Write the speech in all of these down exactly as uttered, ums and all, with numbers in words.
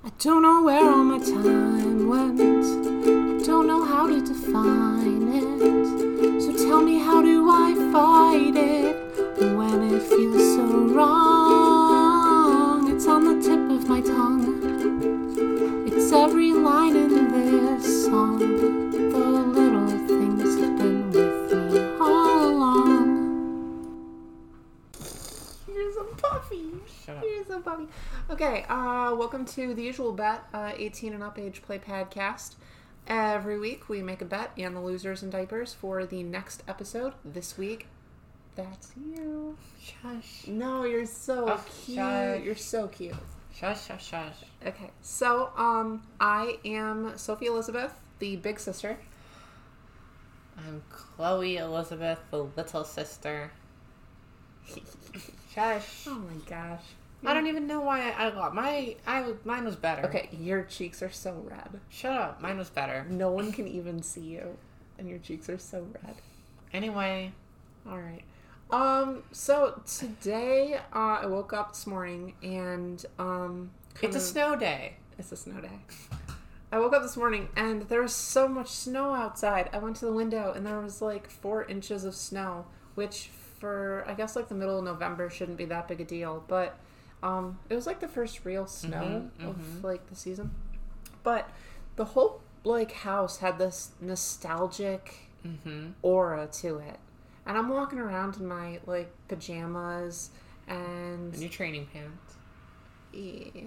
I don't know where all my time went. I don't know how to define it. So tell me, how do I fight it when it feels so wrong? It's on the tip of my tongue. It's every line in this song. The little things have been with me all along. You're so puffy. Shut up. You're so puffy. Okay, uh, welcome to The Usual Bet, uh, eighteen and Up Age Play Podcast. Every week we make a bet and the losers and diapers for the next episode. This week, that's you. Shush. No, you're so Oh, cute. shush. You're so cute. Shush, shush, shush. Okay, so um, I am Sophie Elizabeth, the big sister. I'm Chloe Elizabeth, the little sister. Shush. Oh my gosh. I don't even know why I, I got my I mine was better. Okay, your cheeks are so red. Shut up. Mine was better. No one can even see you, and your cheeks are so red. Anyway, All right. Um. So today, uh, I woke up this morning and um. kind it's a of- snow day. It's a snow day. I woke up this morning and there was so much snow outside. I went to the window and there was like four inches of snow, which for I guess like the middle of November shouldn't be that big a deal, but um, it was like the first real snow Mhm, of mhm. like the season. But the whole like house had this nostalgic Mm-hmm. aura to it, and I'm walking around in my like pajamas and. And your training pants. Yeah.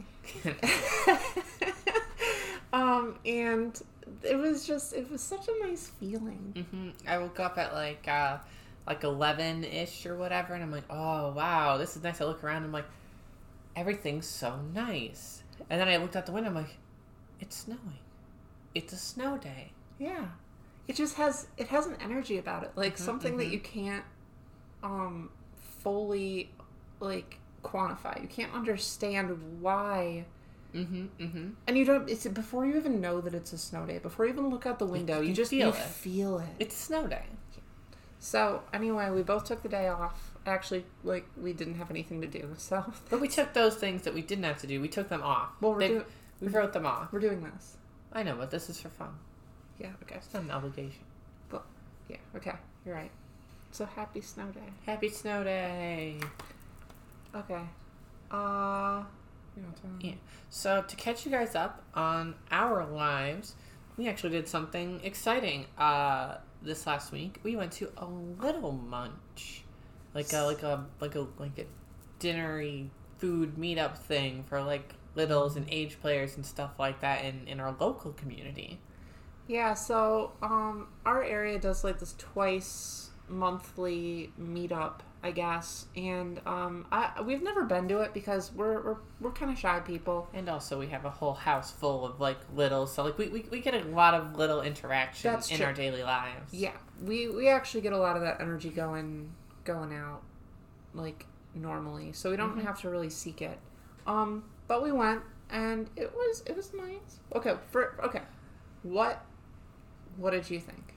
um, and it was just, it was such a nice feeling. Mm-hmm. I woke up at like uh like eleven ish or whatever, and I'm like, oh wow, this is nice. I look around, and I'm like, everything's so nice. And then I looked out the window, I'm like, it's snowing. It's a snow day. Yeah. It just has, it has an energy about it. Like Mhm, something that mhm. you can't, um, fully, like, quantify. You can't understand why. Mm-hmm. Mm-hmm. And you don't, it's before you even know that it's a snow day, before you even look out the window, you you just feel you it. feel it. It's a snow day. So, anyway, we both took the day off. Actually, like, we didn't have anything to do, so. But we took those things that we didn't have to do. We took them off. Well, we're They- doing, we wrote them off. we're doing this. I know, but this is for fun. Yeah, okay. It's not an obligation. Yeah, okay. You're right. So, happy snow day. Happy snow day. Okay. Uh, you know, tell me. Yeah. So to catch you guys up on our lives, we actually did something exciting. Uh, this last week, we went to a little munch, like a like a like a like a dinnery food meetup thing for like littles and age players and stuff like that in in our local community. Yeah, so, um, our area does, like, this twice monthly meetup, I guess, and, um, I, we've never been to it because we're, we're, we're kind of shy people. And also, we have a whole house full of like littles, so like we we, we get a lot of little interaction That's in true. our daily lives. Yeah, we, we actually get a lot of that energy going, going out, like, normally, so we don't Mhm. have to really seek it. Um, but we went, and it was, it was nice. Okay, for, okay, what, what did you think?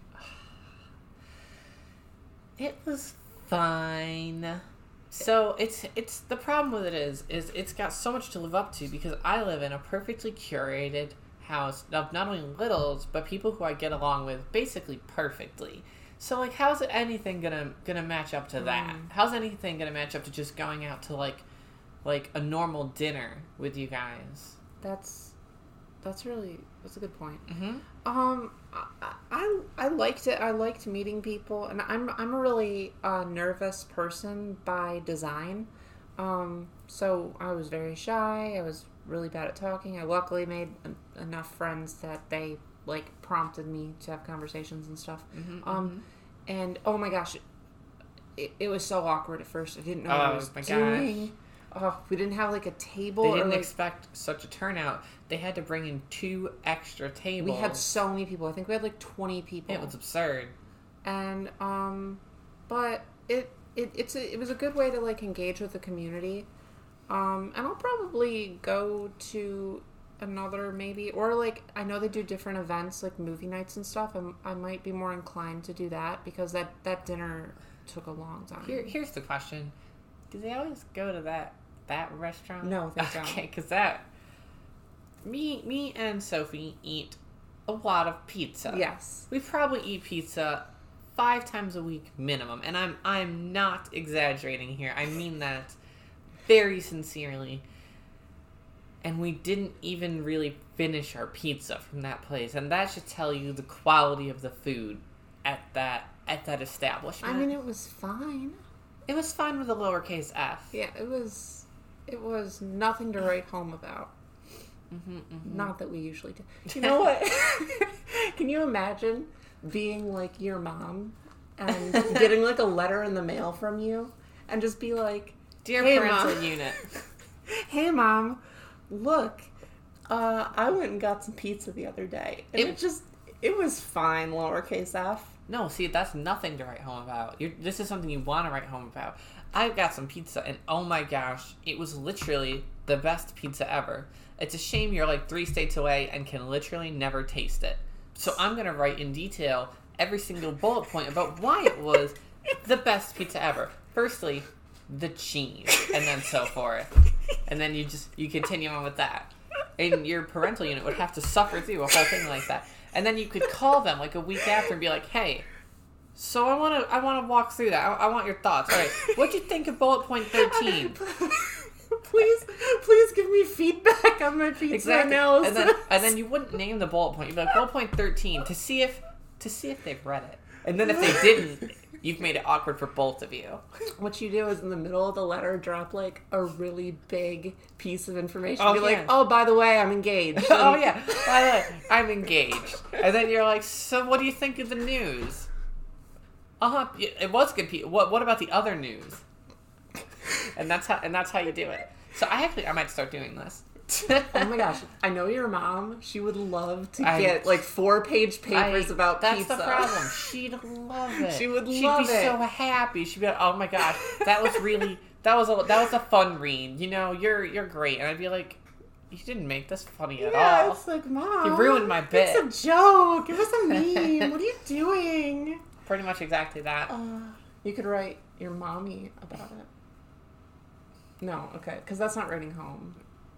It was fine. So it's it's the problem with it is is it's got so much to live up to because I live in a perfectly curated house of not only littles but people who I get along with basically perfectly. So like how's it anything gonna gonna match up to that? Mm. How's anything gonna match up to just going out to like like a normal dinner with you guys? That's, that's really, that's a good point. Mm-hmm. Um, I, I I liked it. I liked meeting people, and I'm I'm a really uh, nervous person by design. Um, so I was very shy. I was really bad at talking. I luckily made en- enough friends that they like prompted me to have conversations and stuff. Mm-hmm, Um, and oh my gosh, it, it was so awkward at first. I didn't know what I Oh was my gosh. doing. Oh, we didn't have like a table. They or, didn't like, expect such a turnout. They had to bring in two extra tables. we had so many people. I think we had like twenty people. It was absurd. and um but it, it it's a, it was a good way to like engage with the community, um and I'll probably go to another maybe, or like I know they do different events like movie nights and stuff. I'm, I might be more inclined to do that because that that dinner took a long time. Here, here's the question: do they always go to that that restaurant? No, they don't. Okay, because that me, me and Sophie eat a lot of pizza. Yes. We probably eat pizza five times a week minimum, and I'm I'm not exaggerating here. I mean that very sincerely. And we didn't even really finish our pizza from that place, and that should tell you the quality of the food at that at that establishment. I mean, it was fine. It was fine with a lowercase f. Yeah, it was. It was nothing to write home about. Mm-hmm, mm-hmm. Not that we usually do. You know what? Can you imagine being like your mom and getting like a letter in the mail from you and just be like, Dear hey, parental Mom. unit. Hey, Mom, look, uh, I went and got some pizza the other day. And it, It- it just, it was fine, lowercase f. No, see, that's nothing to write home about. You're, this is something you want to write home about. I got some pizza, and oh my gosh, it was literally the best pizza ever. It's a shame you're like three states away and can literally never taste it. So I'm going to write in detail every single bullet point about why it was the best pizza ever. Firstly, the cheese, and then so forth. And then you just, you continue on with that. And your parental unit would have to suffer through a whole thing like that. And then you could call them like a week after and be like, hey, so I want to I want to walk through that. I, I want your thoughts. All right, what'd you think of bullet point thirteen? Please, please give me feedback on my pizza Exactly. analysis. And then, and then you wouldn't name the bullet point. You'd be like, bullet point thirteen, to see if to see if they've read it. And then if they didn't, you've made it awkward for both of you. What you do is in the middle of the letter drop like a really big piece of information. Oh, be like, yeah. oh, by the way, I'm engaged. Oh yeah, by the way, I'm engaged. And then you're like, so what do you think of the news? Uh huh. It was good. pe- What What about the other news? And that's how and that's how you do it. So I actually I might start doing this. Oh my gosh, I know your mom. She would love to I- get like four page papers I- about that's pizza. the problem. She'd love it. She would She'd love be it. so happy. She'd be like, "Oh my gosh, that was really that was a that was a fun read. You know, you're you're great." And I'd be like, "You didn't make this funny at Yeah, all. it's like, Mom, You ruined my bit." It's a joke. It was a meme. What are you doing? Pretty much exactly that. Uh, you could write your mommy about it. No, okay, because that's not writing home.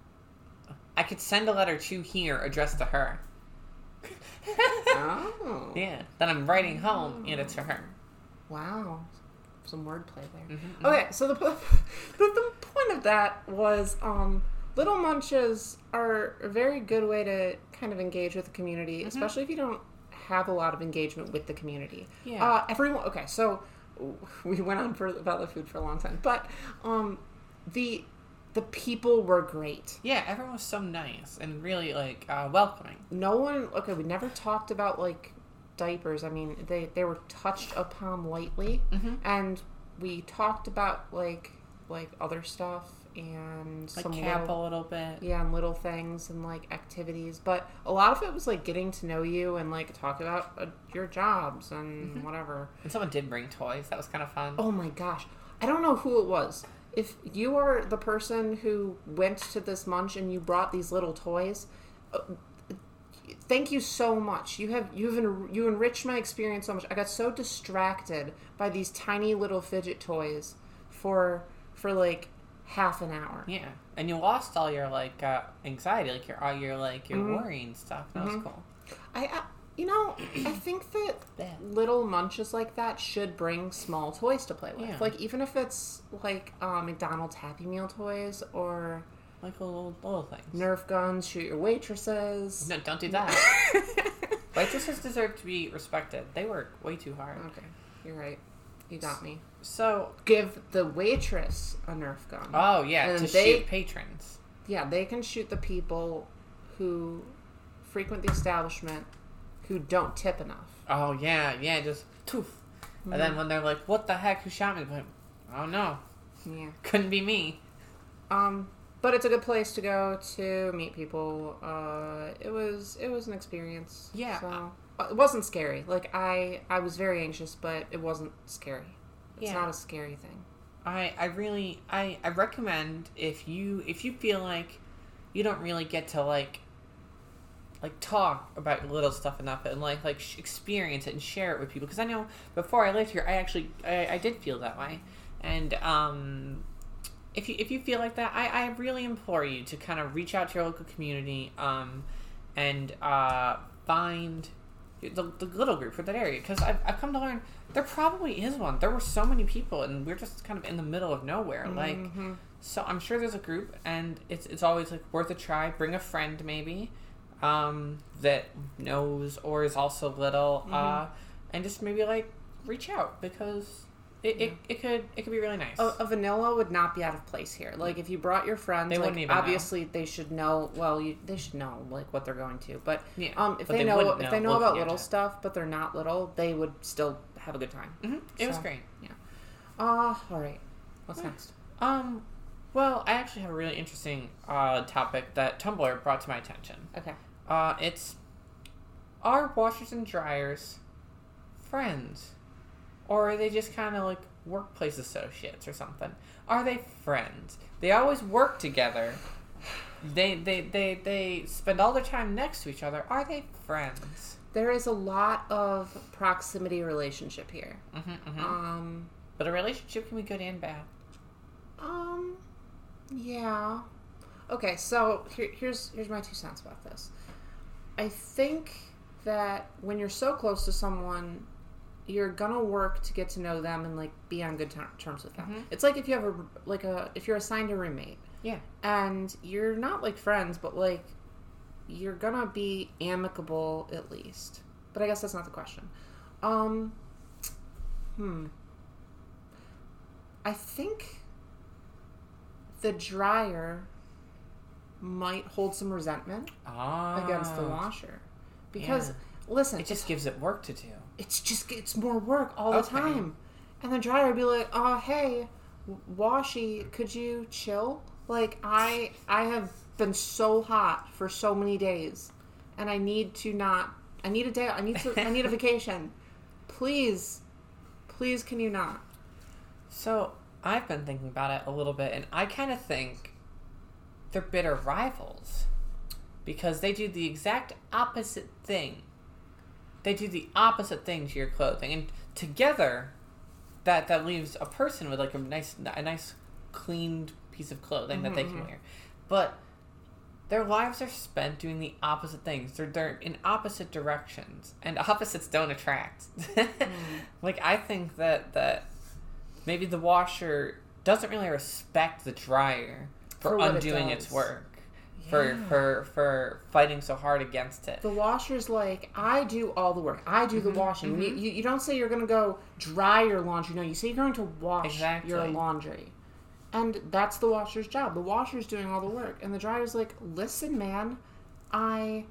I could send a letter to here addressed to her. Oh. Yeah. Then I'm writing home and it's to her. Wow. Some wordplay there. Mhm, Okay, so the, the the point of that was um, Little Munches are a very good way to kind of engage with the community, especially if you don't have a lot of engagement with the community. Yeah. Uh, everyone. Okay, so we went on for about the food for a long time, but um, the the people were great. Yeah, everyone was so nice and really like uh, welcoming. No one. Okay, we never talked about like diapers. I mean, they they were touched upon lightly, Mm-hmm. and we talked about like like other stuff and Like some camp little, a little bit. yeah, and little things and like activities. But a lot of it was like getting to know you and like talk about uh, your jobs and Mm-hmm. whatever. And someone did bring toys. That was kind of fun. Oh my gosh, I don't know who it was. If you are the person who went to this munch and you brought these little toys, uh, thank you so much. You have you've en- you enriched my experience so much. I got so distracted by these tiny little fidget toys for for like half an hour. Yeah, and you lost all your like uh, anxiety, like your all your like your Mhm. worry and stuff. That was Mhm. cool. I, I you know I think that Yeah. little munches like that should bring small toys to play with. Yeah. Like even if it's like uh, McDonald's Happy Meal toys or Like little little things. Nerf guns, shoot your waitresses. No, don't do that. Waitresses deserve to be respected. They work way too hard. Okay, you're right. You got me. So, Give the waitress a Nerf gun. oh yeah, And to they- shoot patrons. Yeah, they can shoot the people who frequent the establishment who don't tip enough. Oh yeah, yeah, just toof. And then when they're like, "What the heck? Who shot me?" Like, oh no, Yeah. couldn't be me. Um, but it's a good place to go to meet people. Uh, it was it was an experience. Yeah. So uh, it wasn't scary. Like I I was very anxious, but it wasn't scary. It's Yeah. not a scary thing. I, I really I, I recommend if you if you feel like you don't really get to like like talk about little stuff enough and like like sh- experience it and share it with people, because I know before I lived here I actually I, I did feel that way, and um if you if you feel like that, I, I really implore you to kind of reach out to your local community, um, and uh, find the, the little group for that area. Because I've, I've come to learn there probably is one. There were so many people, and we're just kind of in the middle of nowhere. Like, Mm-hmm. so I'm sure there's a group, and it's it's always like worth a try. Bring a friend maybe, um, that knows or is also little, Mm-hmm. uh, and just maybe like reach out because. It, it, it could it could be really nice. A, a vanilla would not be out of place here. Like, if you brought your friends, They like, wouldn't even obviously they should know. Well, you, they should know like what they're going to. But Yeah, um, if but they, they know wouldn't if know they know looking about at little it. stuff, but they're not little, they would still have a good time. hmm It was So, great. Yeah. Uh, all right. What's Yeah. next? Um, well, I actually have a really interesting uh, topic that Tumblr brought to my attention. Okay. Uh, it's, are washers and dryers friends? Or are they just kind of like workplace associates or something? Are they friends? They always work together. They, they, they, they spend all their time next to each other. Are they friends? There is a lot of proximity relationship here. Mm-hmm, mm-hmm. Um, But a relationship can be good and bad. um, yeah. Okay, so here, here's here's my two cents about this. I think that when you're so close to someone, you're gonna work to get to know them and like be on good ter- terms with them. Mhm. It's like if you have a like a if you're assigned a roommate Yeah. and you're not like friends, but like you're gonna be amicable at least. But I guess that's not the question. Um, hmm. I think the dryer might hold some resentment Ah. against the washer because Yeah. listen, It just gives it work to do. it's just it's more work all the Okay. time, and the dryer would be like, "Oh, hey, washy, could you chill? Like, I I have been so hot for so many days, and I need to not. I need a day. I need to. I need a vacation. Please, please, can you not?" So, I've been thinking about it a little bit, and I kind of think they're bitter rivals because they do the exact opposite thing. They do the opposite thing to your clothing, and together, that that leaves a person with like a nice, a nice, cleaned piece of clothing that they can Mhm. wear. But their lives are spent doing the opposite things. They're they're in opposite directions, and opposites don't attract. Like, I think that that maybe the washer doesn't really respect the dryer for, For what it undoing does. its work. For, Yeah. for for fighting so hard against it. The washer's like, I do all the work. I do the Mhm, washing. mhm. You, you, you don't say you're going to go dry your laundry. No, you say you're going to wash Exactly. your laundry. And that's the washer's job. The washer's doing all the work. And the dryer's like, listen, man, I...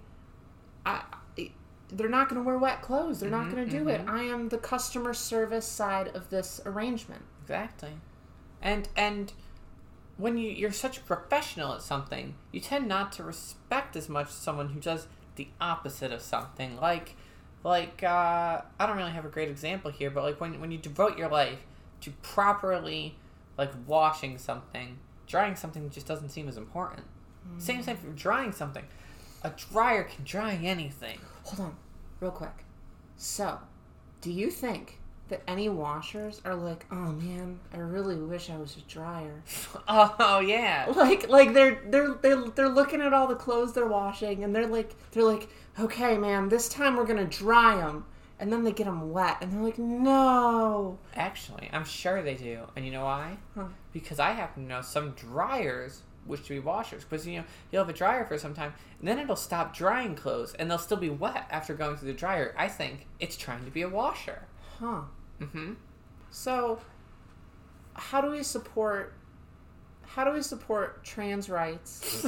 I they're not going to wear wet clothes. They're not Mhm, going to do it. mhm. I am the customer service side of this arrangement. Exactly. And and when you, you're such a professional at something, you tend not to respect as much someone who does the opposite of something. Like, like uh, I don't really have a great example here, but like when, when you devote your life to properly like washing something, drying something just doesn't seem as important. Mm. Same thing for drying something. A dryer can dry anything. Hold on, real quick. So, do you think that any washers are like, oh man, I really wish I was a dryer? Oh yeah. Like, like they're they're they're they're looking at all the clothes they're washing, and they're like, they're like, okay, man, this time we're gonna dry them, and then they get them wet, and they're like, no. Actually, I'm sure they do. And you know why? Huh. Because I happen to know some dryers wish to be washers. Because, you know, you'll have a dryer for some time, and then it'll stop drying clothes, and they'll still be wet after going through the dryer. I think it's trying to be a washer. Huh. Mm-hmm. So, how do we support? How do we support trans rights?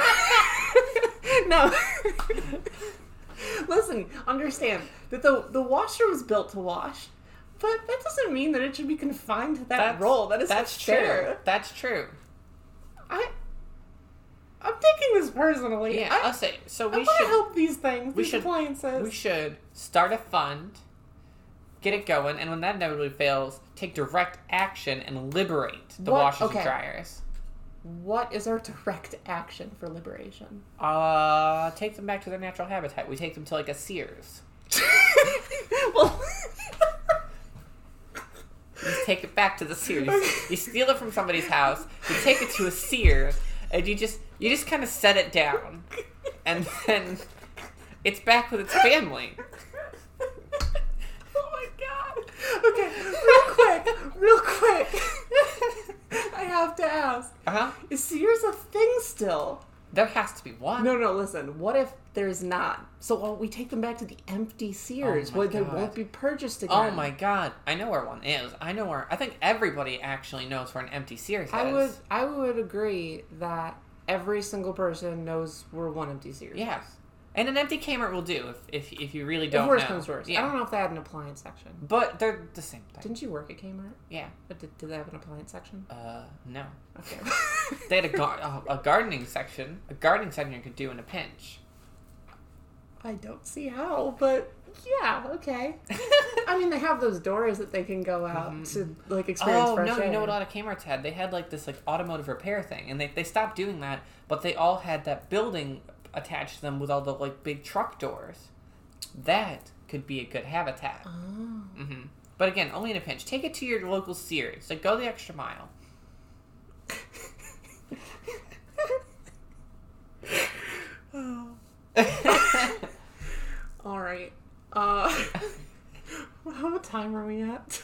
No. Listen, understand that the the washer was built to wash, but that doesn't mean that it should be confined to that That's- role. That is That's not true. fair. That's true. I, I'm taking this personally. Yeah, I, I'll say. So I we want to should help these things, we these should- appliances. we should start a fund, get it going, and when that inevitably fails, take direct action and liberate the What? washers Okay. and dryers. What is our direct action for liberation? Uh, take them back to their natural habitat. We take them to like a Sears. Well, take it back to the Sears. You steal it from somebody's house, you take it to a Sears, and you just you just kind of set it down, and then it's back with its family. Oh my god. Okay, real quick, real quick. I have to ask. Uh-huh. Is Sears a thing still? There has to be one. No, no, listen. What if there's not? So well, we take them back to the empty Sears Oh my where they God. won't be purchased again. Oh my god. I know where one is. I know where... I think everybody actually knows where an empty Sears is. I would I would agree that every single person knows where one empty Sears is. Yes. And an empty Kmart will do if if, if you really don't If worse know. comes worse. Yeah. I don't know if they had an appliance section. But they're the same thing. Didn't you work at Kmart? Yeah. But did, did they have an appliance section? Uh, no. Okay. They had a, gar- a gardening section. A gardening section you could do in a pinch. I don't see how, but yeah, okay. I mean, they have those doors that they can go out Mhm. to like experience Oh, fresh no, air. you know what a lot of Kmart's had? They had like this like automotive repair thing. And they, they stopped doing that, but they all had that building attached to them with all the like big truck doors. That could be a good habitat. Oh. Mm-hmm. But again, only in a pinch. Take it to your local Sears. Like, go the extra mile. Oh. All right. Uh, how much time are we at?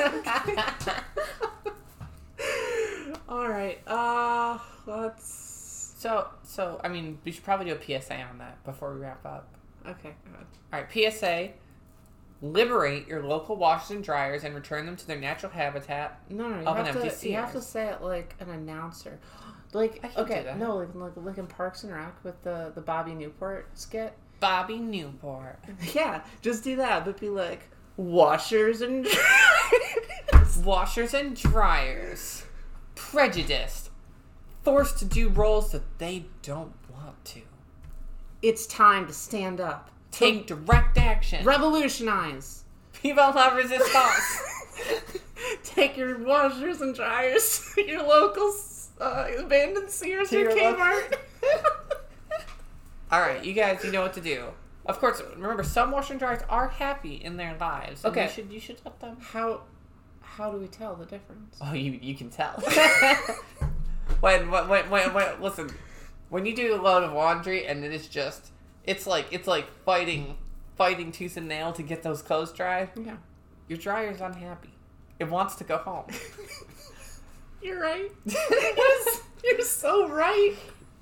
All right. Uh, let's. So, so I mean, we should probably do a P S A on that before we wrap up. Okay. Good. All right, P S A. Liberate your local washers and dryers and return them to their natural habitat. No, no. You Of an have empty to. You have to Sears. say it like an announcer. Like I can do okay, that. no, like, like like in Parks and Rec with the the Bobby Newport skit. Bobby Newport. Yeah, just do that, but be like washers and dryers. Washers and dryers. Prejudiced. Forced to do roles that they don't want to. It's time to stand up. Take direct action. Revolutionize. Viva la resistance. Take your washers and dryers to your local uh, abandoned Sears To or your local- Kmart. All right, you guys, you know what to do. Of course, remember some washers and dryers are happy in their lives. and Okay. you should you should let them. How how do we tell the difference? Oh, you you can tell. when, when when when when listen, when you do a load of laundry and it is just it's like it's like fighting fighting tooth and nail to get those clothes dry. Yeah, Your dryer's unhappy. It wants to go home. you're right. Yes, you're so right.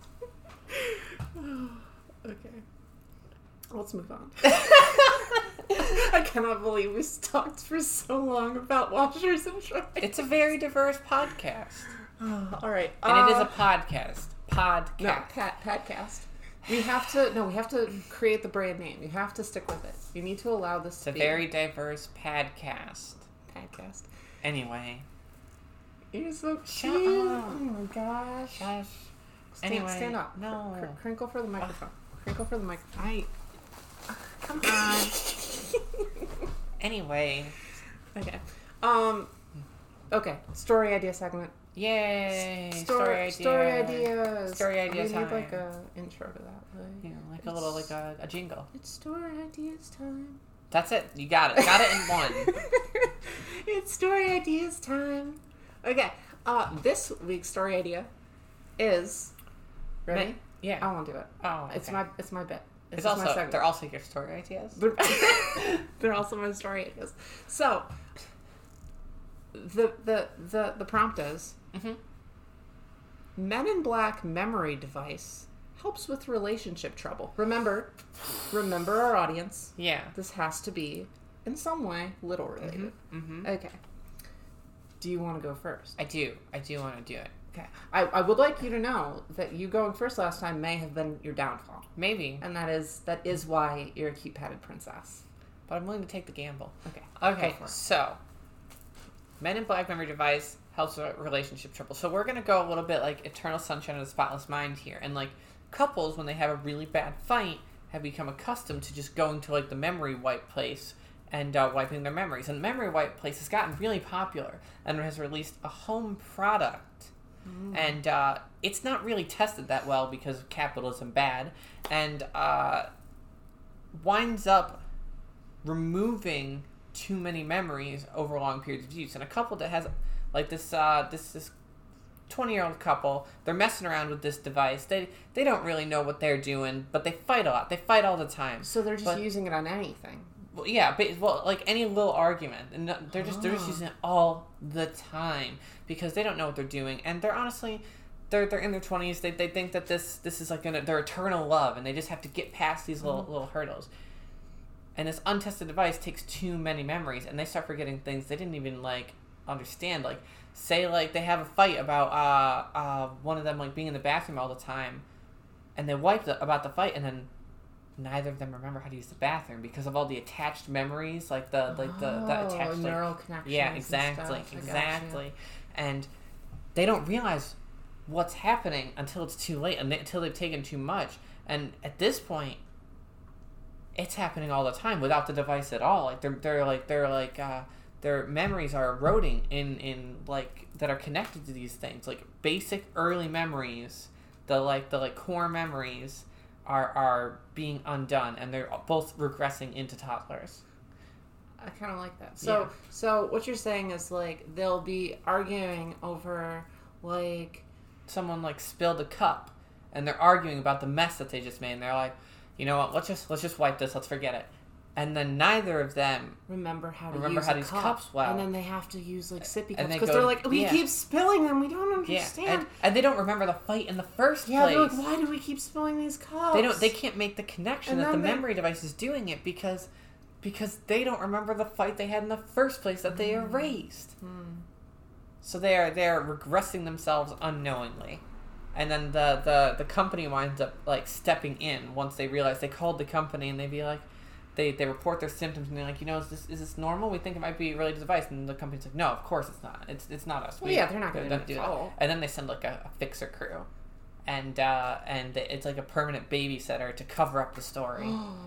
Okay, let's move on. I cannot believe we talked for so long about washers and dryers. It's a very diverse podcast, All right, and uh, it is a podcast. Podcast. no pat podcast. We have to no. We have to create the brand name. You have to stick with it. You need to allow this It's to a be very diverse podcast. podcast. Anyway. You're so Shut cute. up. Oh my gosh. Gosh. Stand, Anyway, stand up. no. Cr- crinkle for the microphone. Crinkle for the microphone. I. Come on. Anyway. Okay. Um. Okay. Story idea segment. Yay. Story, Story idea. story ideas. Story idea We need time. like a intro to that. Like, Yeah, like a little, like a, a jingle. It's story ideas time. That's it. You got it. Got it in one. It's story ideas time. Okay. Uh, this week's story idea is. Ready? Yeah. I won't do it. Oh, okay. It's my. It's my bit. It's This is my also, segment. they're also your story ideas. They're, they're also my story ideas. So, the the the the prompt is: Mm-hmm. Men in Black memory device helps with relationship trouble. Remember, remember our audience. Yeah. This has to be in some way little related. Mm-hmm. Okay. Do you want to go first? I do. I do want to do it. Okay. I, I would like you to know that you going first last time may have been your downfall. Maybe. And that is that is why you're a cute padded princess. But I'm willing to take the gamble. Okay. Okay, Go for it. so Men in Black memory device helps with relationship trouble. So we're gonna go a little bit like Eternal Sunshine of the Spotless Mind here, and like couples when they have a really bad fight have become accustomed to just going to like the memory wipe place and uh, wiping their memories. And the memory wipe place has gotten really popular and has released a home product. Mm. And uh, it's not really tested that well because of capitalism bad, and uh, winds up removing too many memories over long periods of use. And a couple that has, like this, uh, this, this twenty-year-old couple, they're messing around with this device. They they don't really know what they're doing, but they fight a lot. They fight all the time. So they're just but, using it on anything. Well, yeah, but well, like any little argument, and they're just oh. they're just using it all the time because they don't know what they're doing, and they're honestly, they're they're in their twenties. They they think that this this is like an, their eternal love, and they just have to get past these little mm-hmm. little hurdles. And this untested device takes too many memories, and they start forgetting things they didn't even like understand. Like, say like they have a fight about uh uh one of them like being in the bathroom all the time, and they wipe the, about the fight, and then neither of them remember how to use the bathroom because of all the attached memories, like the like the, oh, the attached like, neural connections. Yeah, exactly, and exactly, and they don't realize what's happening until it's too late, and they, until they've taken too much. And at this point, it's happening all the time without the device at all. Like they're they're like they're like uh, their memories are eroding in in like that are connected to these things, like basic early memories, the like the like core memories. Are, are being undone, and they're both regressing into toddlers. I kind of like that. So, yeah. so what you're saying is like they'll be arguing over like someone like spilled a cup, and they're arguing about the mess that they just made. And they're like, you know what? Let's just let's just wipe this. Let's forget it. And then neither of them remember how to remember use how a to use cup. cups well. And then they have to use like sippy cups they because go, they're like, we yeah. keep spilling them. We don't understand. Yeah. And, and they don't remember the fight in the first yeah, place. Yeah, they're like, why do we keep spilling these cups? They don't. They can't make the connection and that the they... memory device is doing it because because they don't remember the fight they had in the first place that they mm. erased. Mm. So they are they are regressing themselves unknowingly. And then the, the, the company winds up like stepping in once they realize. They called the company and they'd be like, they they report their symptoms and they're like, you know, is this is this normal? We think it might be related to the device. And the company's like, no, of course it's not. It's it's not us. Well, we, yeah, they're not going to do that. And then they send like a, a fixer crew, and uh, and it's like a permanent babysitter to cover up the story.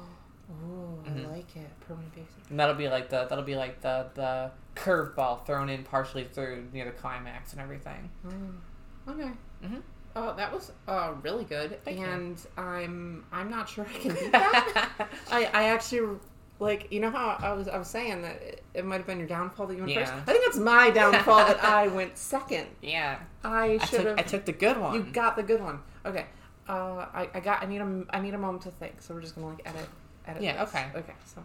Oh, I mm-hmm. like it, permanent babysitter. And that'll be like the that'll be like the the curveball thrown in partially through near the climax and everything. Mm. Okay. Mm-hmm. Oh, that was uh, really good, Thank and you. I'm I'm not sure I can beat that. I, I actually like you know how I was I was saying that it, it might have been your downfall that you went yeah. first. I think it's my downfall that I went second. Yeah, I should have. I took the good one. You got the good one. Okay, uh, I I got I need a I need a moment to think, so we're just gonna like edit edit. Yeah. This. Okay. Okay. So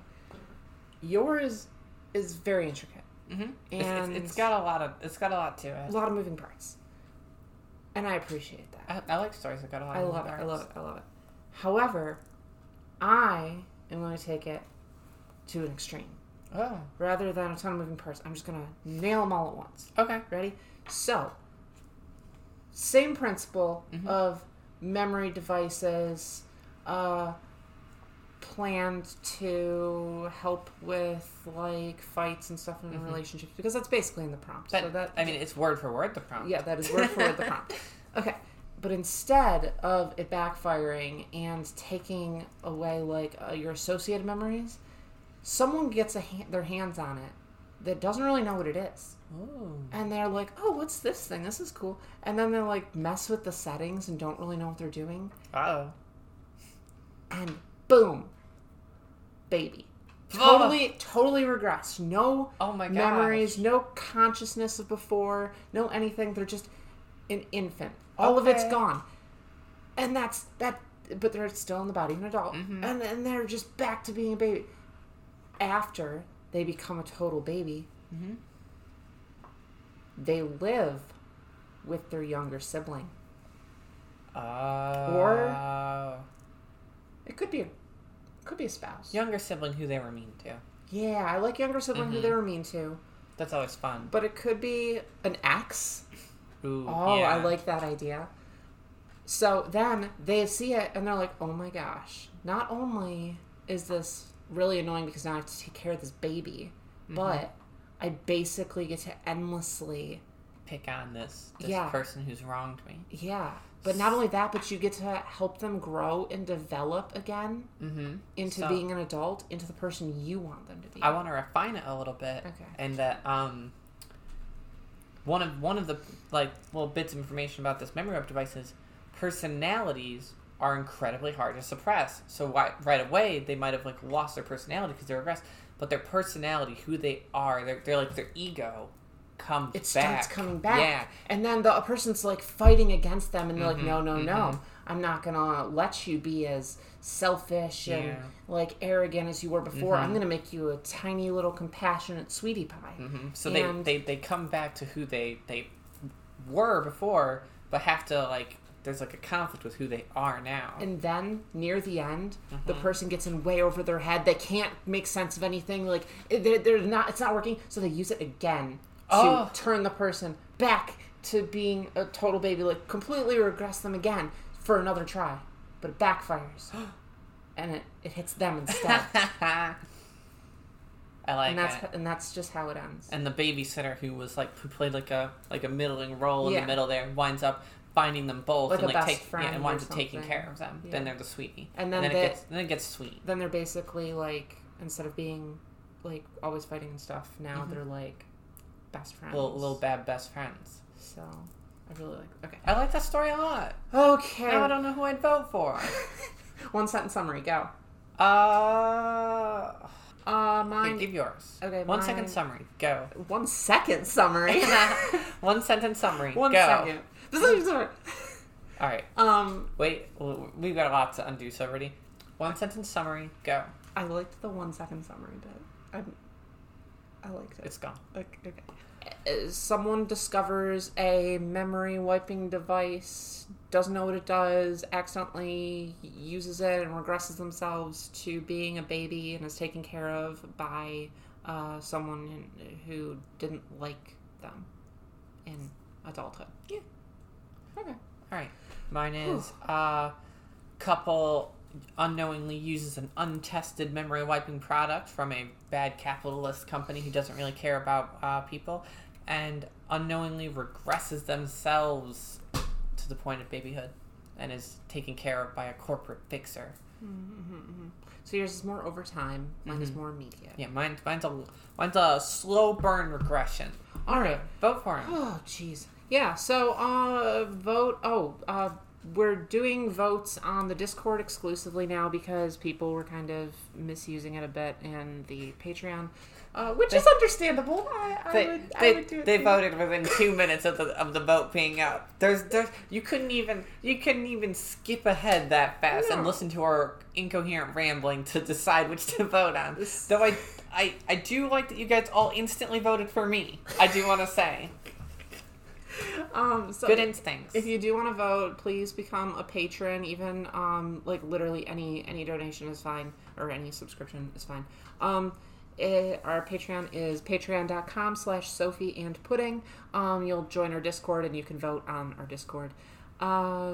yours is very intricate, mm-hmm. and it's, it's, it's got a lot of it's got a lot to it. A lot of moving parts. And I appreciate that. I, I like stories that got a lot I of love it. parts. I love it. I love it. However, I am going to take it to an extreme. Oh. Rather than a ton of moving parts, I'm just going to nail them all at once. Okay. Ready? So, same principle mm-hmm. of memory devices uh, planned to help with like fights and stuff in mm-hmm. relationships, because that's basically in the prompt. That, so that I mean, it's word for word the prompt. Yeah, that is word for word the prompt. Okay, but instead of it backfiring and taking away like uh, your associated memories, someone gets a ha- their hands on it that doesn't really know what it is. Ooh. And they're like, oh, what's this thing? This is cool. And then they like mess with the settings and don't really know what they're doing. Uh-oh. And boom, baby. Totally, oh. totally regressed. No oh my memories, no consciousness of before, no anything. They're just an infant. All okay. of it's gone. And that's that. But they're still in the body of an adult, mm-hmm. and then they're just back to being a baby. After they become a total baby, mm-hmm. they live with their younger sibling. Uh, or it could be a could be a spouse. Younger sibling who they were mean to. Yeah, I like younger sibling mm-hmm. who they were mean to. That's always fun. But it could be an ex. Ooh, oh, yeah. I like that idea. So then they see it and they're like, oh my gosh, not only is this really annoying because now I have to take care of this baby, mm-hmm. but I basically get to endlessly pick on this, this yeah. person who's wronged me. Yeah. But not only that, but you get to help them grow and develop again mm-hmm. into so, being an adult, into the person you want them to be. I want to refine it a little bit. Okay. And that um, one of one of the like little bits of information about this memory up device is personalities are incredibly hard to suppress. So why, right away, they might have like lost their personality because they're regressed, but their personality, who they are, they're, they're like their ego comes it back. starts coming back. Yeah. And then the a person's like fighting against them, and they're Mm-hmm, like, no, no, mm-hmm. no. I'm not going to let you be as selfish and Yeah. like arrogant as you were before. Mm-hmm. I'm going to make you a tiny little compassionate sweetie pie. Mm-hmm. So And- they, they, they come back to who they, they were before, but have to like, there's like a conflict with who they are now. And then near the end, the Mm-hmm. person gets in way over their head. They can't make sense of anything. Like they're, they're not. It's not working. So they use it again to Oh. turn the person back to being a total baby. Like completely regress them again for another try, but it backfires, and it, it hits them instead. I like and that's it. and that's just how it ends. And the babysitter who was like who played like a like a middling role in Yeah. the middle there winds up finding them both Like and a like best take friend yeah, and or winds up taking something. care of them. Yeah. Then they're the sweetie. And then then they- it gets then it gets sweet. Then they're basically like, instead of being like always fighting and stuff, now Mhm. they're like best friends. Little little bad best friends. So I really like. Okay. I like that story a lot. Okay. Now I don't know who I'd vote for. One sentence summary. Go. Uh, Uh, okay, mine. give yours. Okay, One mine- second summary. Go. One second summary. One sentence summary. One Go. second. This is summary. All right. Um, Wait. w- We've got a lot to undo. So ready? One sentence summary. Go. I liked the one second summary bit. I, I liked it. It's gone. Okay. okay. Uh, Someone discovers a memory wiping device, doesn't know what it does, accidentally uses it and regresses themselves to being a baby and is taken care of by uh, someone who didn't like them in adulthood. Yeah. Okay. All right. Mine is uh, couple unknowingly uses an untested memory wiping product from a bad capitalist company who doesn't really care about uh, people, and unknowingly regresses themselves to the point of babyhood and is taken care of by a corporate fixer. Mm-hmm, mm-hmm. So yours is more over time. Mine is Mhm. more immediate. Yeah, mine, mine's a mine's a slow burn regression. All right. Vote for him. Oh, jeez. Yeah, so uh, vote. Oh, uh, we're doing votes on the Discord exclusively now because people were kind of misusing it a bit in the Patreon, uh, which is understandable. I, I They, would, they, I would do it they too. voted within two minutes of the of the vote being up. There's there's you couldn't even you couldn't even skip ahead that fast and No. listen to our incoherent rambling to decide which to vote on. This- Though I I I do like that you guys all instantly voted for me. I do want to say Um, so good instincts. if you do want to vote, please become a patron. Even um, like literally any any donation is fine, or any subscription is fine. Um, it, our Patreon is patreon.com slash Sophie and Pudding. Um, you'll join our Discord and you can vote on our Discord. Uh,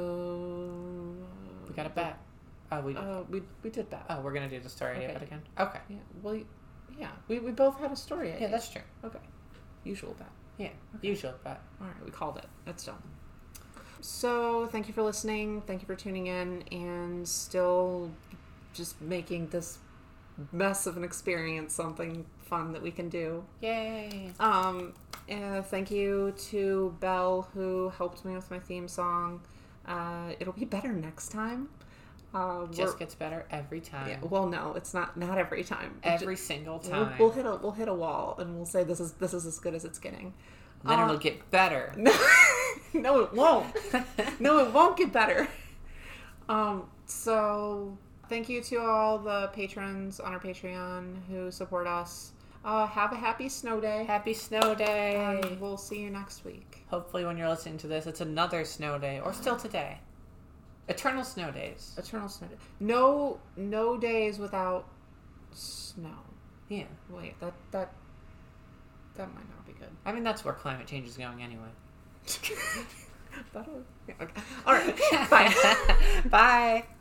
we got a bet. Oh, we Uh, we we did that. oh we're gonna do the story okay. of it again. Okay. Yeah. Well, yeah. We we both had a story. Yeah, idea. that's true. okay. Usual bet. Yeah, usual bet. All right, we called it. It's done. So, thank you for listening. Thank you for tuning in and still just making this mess of an experience something fun that we can do. Yay! Um, and thank you to Belle who helped me with my theme song. Uh, it'll be better next time. Uh, Just we're- gets better every time. yeah, well, no, it's not. Not every time. It Every ju- single we'll, time. we'll hit a we'll hit a wall and we'll say this is this is as good as it's getting. then Uh, it'll get better. No, no, it won't. No, it won't get better. Um, so thank you to all the patrons on our Patreon who support us. Uh, have a happy snow day. Happy snow day. And we'll see you next week. Hopefully when you're listening to this, it's another snow day. Or still today. Eternal snow days. Eternal snow day. No, no days without snow. Yeah. Wait, that that that might not be good. I mean, that's where climate change is going anyway. That'll, yeah, okay. All right. Bye. Bye.